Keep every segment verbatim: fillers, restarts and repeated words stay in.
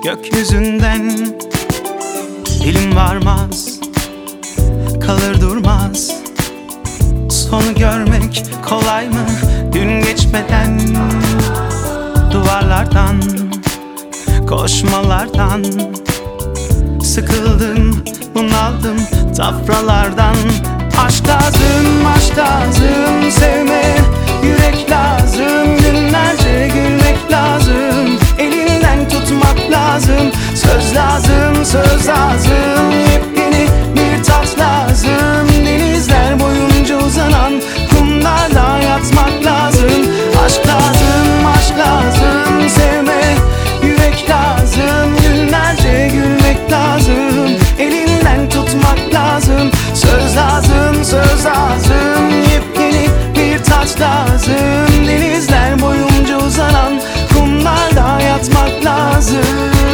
gökyüzünden. Dilim varmaz, kalır durmaz. Sonu görmek kolay mı gün geçmeden? Duvarlardan, koşmalardan sıkıldım, bunaldım tafralardan. Aşk lazım, aşk lazım, sevme yürek lazım. Günlerce gülmek lazım, elinden tutmak lazım. Söz lazım, söz lazım, yepyeni bir tat lazım. Denizler boyunca uzanan kumlarla yatmak lazım. Aşk lazım, aşk lazım, sevme yürek lazım. Günlerce gülmek lazım, elinden tutmak lazım. Söz lazım, söz lazım, yepyeni bir tat lazım. Denizler boyunca uzanan kumlarda yatmak lazım.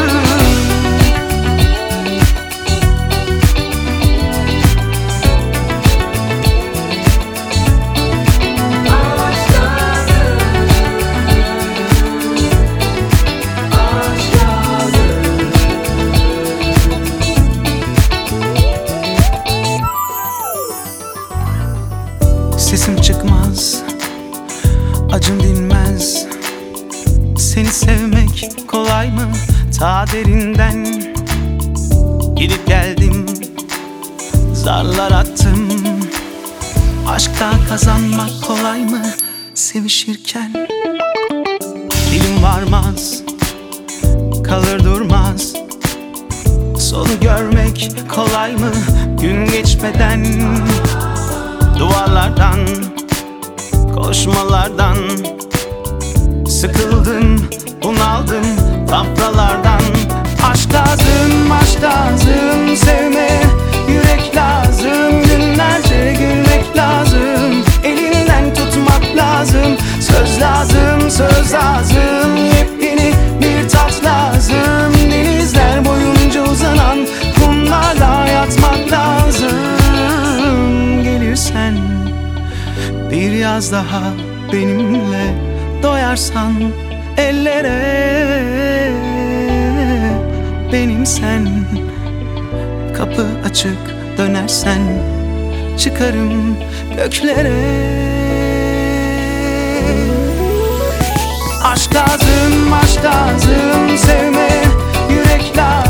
Sesim çıkmaz, acım dinmez. Seni sevmek kolay mı ta derinden? Gidip geldim, zarlar attım. Aşkta kazanmak kolay mı sevişirken? Dilim varmaz, kalır durmaz. Sonu görmek kolay mı gün geçmeden? Duvarlardan, koşmalardan sıkıldım, bunaldım tafralardan. Aşk lazım, aşk lazım, sevme yürek lazım. Günlerce gülmek lazım, elinden tutmak lazım. Söz lazım, söz lazım, yepyeni bir tat lazım. Denizler boyunca uzanan kumlarla yatmak lazım. Gelirsen bir yaz daha benimle, doyarsan ellere benimsen. Kapı açık dönersen çıkarım göklere. Aşk lazım, aşk lazım, sevme yürek lazım.